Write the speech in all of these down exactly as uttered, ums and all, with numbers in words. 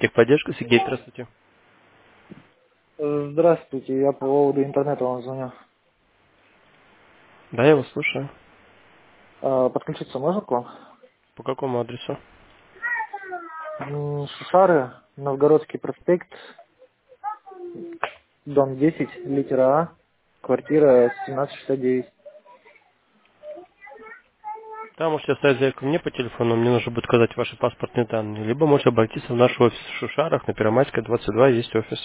Техподдержка, Сергей, здравствуйте. Э, Здравствуйте, я по поводу интернета вам звоню. Да, я вас слушаю. Э, Подключиться можно к вам? По какому адресу? М, Шушары, Новгородский проспект, дом десять, литера А, квартира семнадцать шестьдесят девять. Да, можете оставить заявку мне по телефону, мне нужно будет указать ваши паспортные данные. Либо можете обратиться в наш офис в Шушарах, на Первомайской, двадцать два, есть офис.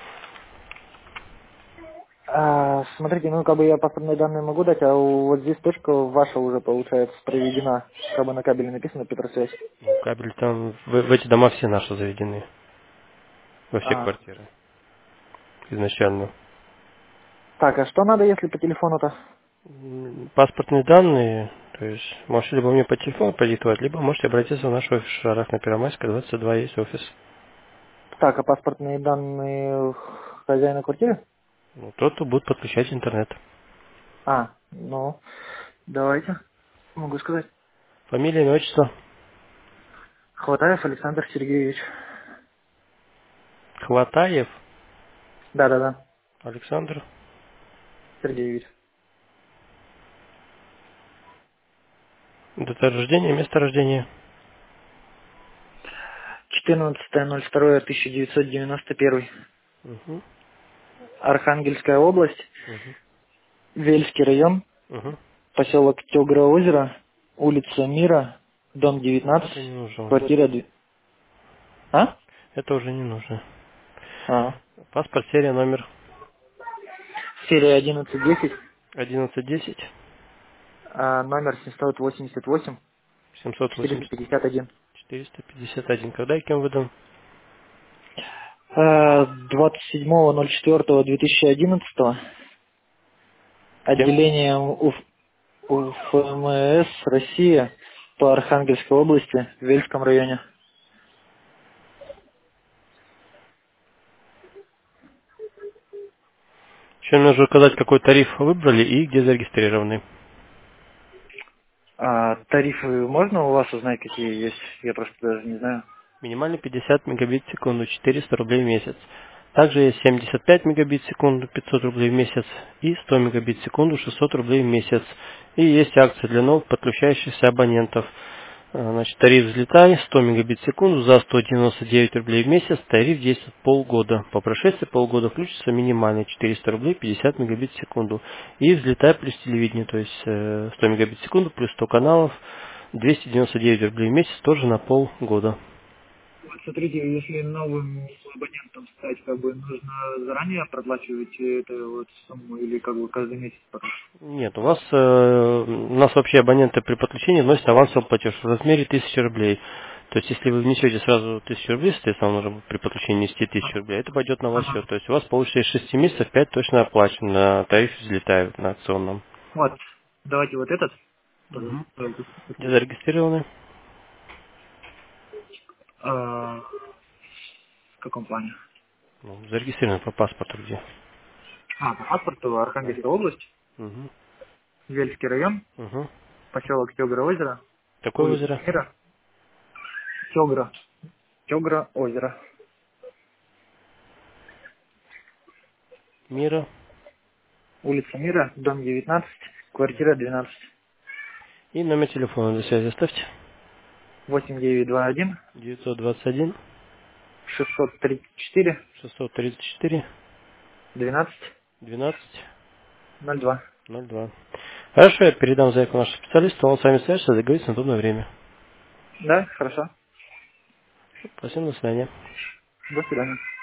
А, смотрите, ну как бы я паспортные данные могу дать, а у- вот здесь точка ваша уже получается проведена, как бы на кабеле написано Петросвязь. Ну, кабель там, в, в эти дома все наши заведены, во все А, квартиры изначально. так, а что надо, если по телефону-то? М, Паспортные данные, то есть можете либо мне по телефону продиктовать, либо можете обратиться в наш офис в Шушарах, на Первомайской, двадцать два, есть офис. Так, а паспортные данные хозяина квартиры? Ну, тот, кто будет подключать интернет. А, ну, давайте, могу сказать. Фамилия, имя, отчество. Хватаев Александр Сергеевич. Хватаев Да-да-да, Александр. Сергеевич. Дата рождения, место рождения. четырнадцатое ноль второе тысяча девятьсот девяносто первый. Угу, Архангельская область, угу, Вельский район, угу. поселок Тёгра-озеро, улица Мира, дом девятнадцать, Это не нужно уже. квартира две. А? Это уже не нужно. А. Паспорт, серия, номер Серия одиннадцать десять, одиннадцать десять а номер семьсот восемьдесят восемь, семьсот четыреста восемьдесят пятьдесят один. четыреста пятьдесят один. Когда и кем выдан? А, двадцать седьмого ноль четвёртого две тысячи одиннадцатого. Кем? Отделение УФ, УФМС Россия по Архангельской области, в Вельском районе. Еще нужно указать, какой тариф выбрали и где зарегистрированы. А тарифы можно у вас узнать, какие есть? Я просто даже не знаю. Минимально пятьдесят мегабит в секунду, четыреста рублей в месяц. Также есть семьдесят пять мегабит в секунду, пятьсот рублей в месяц и сто мегабит в секунду, шестьсот рублей в месяц. И есть акции для новых подключающихся абонентов. Э, Значит, тариф взлетай сто мегабит в секунду за сто девяносто девять рублей в месяц. Тариф действует полгода. По прошествии полгода включится минимальный четыреста рублей, пятьдесят мегабит в секунду. И взлетай плюс телевидение, то есть э, сто мегабит в секунду плюс сто каналов, двести девяносто девять рублей в месяц тоже на полгода. Вот смотрите, если новым абонентом стать, как бы нужно заранее проплачивать эту вот сумму или как бы каждый месяц пока? Нет, у вас э, у нас вообще абоненты при подключении вносят авансовый платеж в размере тысячи рублей. То есть, если вы внесете сразу тысячу рублей, соответственно, вам нужно при подключении нести тысячу рублей, это пойдет на ваш Ага. счет. То есть, у вас получится из шести месяцев пять точно оплачено, на тарифе взлетают на акционном. Вот, давайте вот этот. Угу. Пожалуйста. Где зарегистрированы? А, в каком плане? Ну, зарегистрированы по паспорту где? А, по паспорту Да. Архангельская область, Угу. Вельский район, Угу. поселок Тёгра-озеро, Какое улица озеро? Мира, Тёгра, Тёгра-озеро, Мира. улица Мира, дом девятнадцать, квартира двенадцать, И номер телефона для связи оставьте. восемь девять два один девятьсот двадцать один шестьсот тридцать четыре шестьсот тридцать четыре двенадцать двенадцать ноль два. ноль два. Хорошо, я передам заявку нашему специалисту, он с вами свяжется, договорится на удобное время. Да, хорошо. Спасибо, до свидания. До свидания.